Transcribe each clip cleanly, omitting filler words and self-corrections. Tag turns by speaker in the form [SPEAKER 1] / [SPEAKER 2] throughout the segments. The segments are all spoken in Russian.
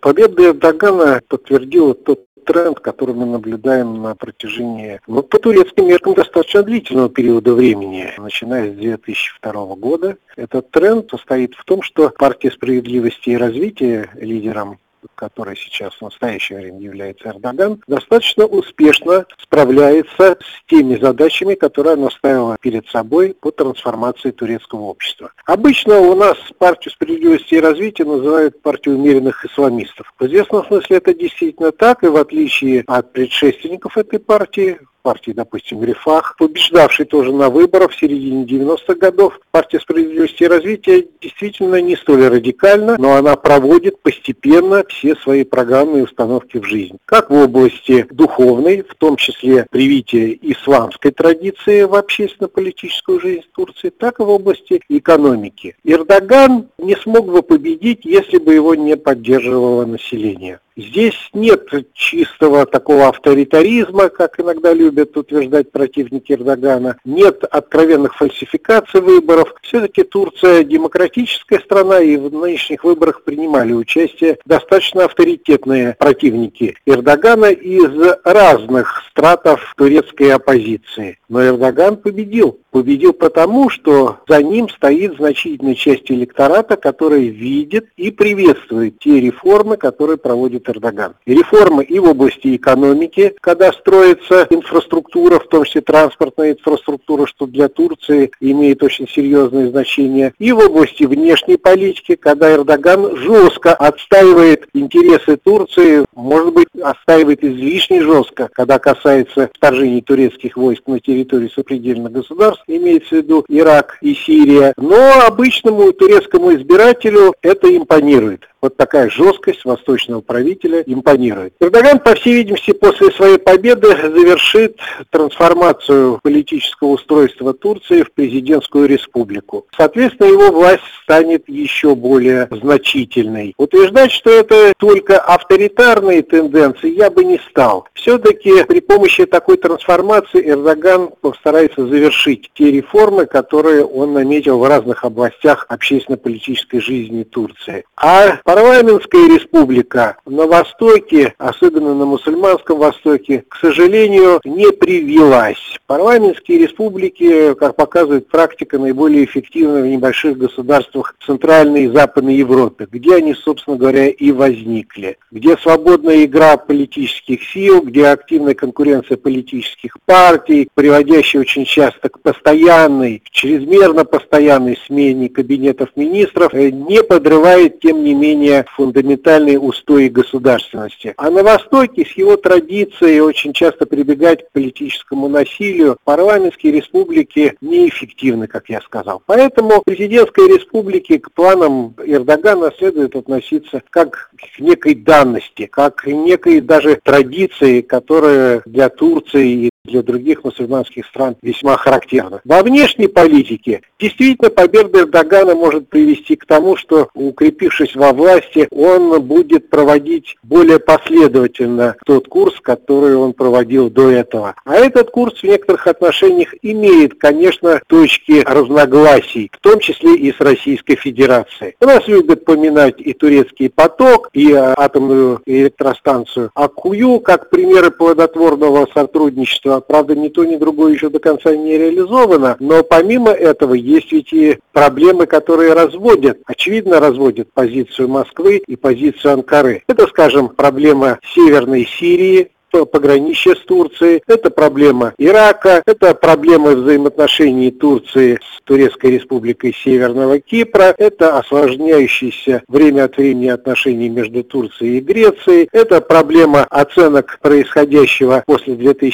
[SPEAKER 1] Победа Эрдогана подтвердила тот тренд, который мы наблюдаем на протяжении, по турецким меркам, достаточно длительного периода времени, начиная с 2002 года. Этот тренд состоит в том, что партия справедливости и развития, лидером который сейчас в настоящее время является Эрдоган, достаточно успешно справляется с теми задачами, которые она ставила перед собой по трансформации турецкого общества. Обычно у нас партию справедливости и развития называют партией умеренных исламистов. В известном смысле это действительно так, и в отличие от предшественников этой партии, допустим, Рефах, побеждавший тоже на выборах в середине 90-х годов, партия справедливости и развития действительно не столь радикальна, но она проводит постепенно все свои программные установки в жизнь. Как в области духовной, в том числе привития исламской традиции в общественно-политическую жизнь Турции, так и в области экономики. Эрдоган не смог бы победить, если бы его не поддерживало население. Здесь нет чистого такого авторитаризма, как иногда любят утверждать противники Эрдогана, нет откровенных фальсификаций выборов. Все-таки Турция демократическая страна, и в нынешних выборах принимали участие достаточно авторитетные противники Эрдогана из разных стратов турецкой оппозиции. Но Эрдоган победил. Победил потому, что за ним стоит значительная часть электората, которая видит и приветствует те реформы, которые проводит Эрдоган. И реформы и в области экономики, когда строится инфраструктура, в том числе транспортная инфраструктура, что для Турции имеет очень серьезное значение, и в области внешней политики, когда Эрдоган жестко отстаивает интересы Турции, может быть, отстаивает излишне жестко, когда касается вторжения турецких войск на территорию сопредельных государств, имеется в виду Ирак и Сирия, но обычному турецкому избирателю это импонирует. Вот такая жесткость восточного правителя импонирует. Эрдоган, по всей видимости, после своей победы завершит трансформацию политического устройства Турции в президентскую республику. Соответственно, его власть станет еще более значительной. Утверждать, что это только авторитарные тенденции, я бы не стал. Все-таки при помощи такой трансформации Эрдоган постарается завершить те реформы, которые он наметил в разных областях общественно-политической жизни Турции. А парламентская республика на Востоке, особенно на мусульманском Востоке, к сожалению, не привилась. Парламентские республики, как показывает практика, наиболее эффективны в небольших государствах Центральной и Западной Европы, где они, собственно говоря, и возникли. Где свободная игра политических сил, где активная конкуренция политических партий, приводящая очень часто к постоянной, чрезмерно постоянной смене кабинетов министров, не подрывает, тем не менее, фундаментальные устои государственности. А на Востоке с его традицией очень часто прибегать к политическому насилию парламентские республики неэффективны, как я сказал. Поэтому президентской республике к планам Эрдогана следует относиться как к некой данности, как к некой даже традиции, которая для Турции и для других мусульманских стран весьма характерна. Во внешней политике действительно победа Эрдогана может привести к тому, что, укрепившись во власти, он будет проводить более последовательно тот курс, который он проводил до этого. А этот курс в некоторых отношениях имеет, конечно, точки разногласий, в том числе и с Российской Федерацией. У нас любят поминать и турецкий поток, и атомную электростанцию Аккую как примеры плодотворного сотрудничества. Правда, ни то, ни другое еще до конца не реализовано, но помимо этого есть ведь и проблемы, которые очевидно разводят позицию Москвы и позицию Анкары. Это, скажем, проблема Северной Сирии, пограничья с Турцией, это проблема Ирака, это проблема взаимоотношений Турции с Турецкой Республикой Северного Кипра, это осложняющиеся время от времени отношения между Турцией и Грецией, это проблема оценок происходящего после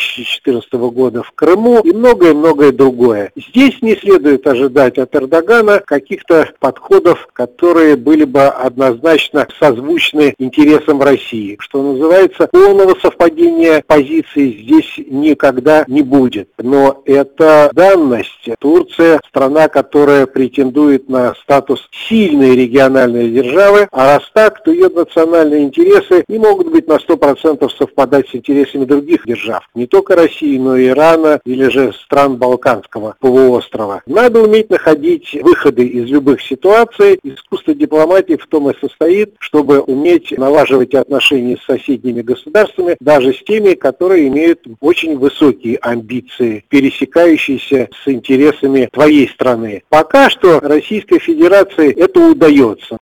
[SPEAKER 1] 2014 года в Крыму и многое-многое другое. Здесь не следует ожидать от Эрдогана каких-то подходов, которые были бы однозначно созвучны интересам России, что называется, полного совпадения усиления позиций здесь никогда не будет. Но это данность. Турция – страна, которая претендует на статус сильной региональной державы, а раз так, то ее национальные интересы не могут быть на 100% совпадать с интересами других держав. Не только России, но и Ирана или же стран Балканского полуострова. Надо уметь находить выходы из любых ситуаций. Искусство дипломатии в том и состоит, чтобы уметь налаживать отношения с соседними государствами, даже с теми, которые имеют очень высокие амбиции, пересекающиеся с интересами твоей страны. Пока что Российской Федерации это удается.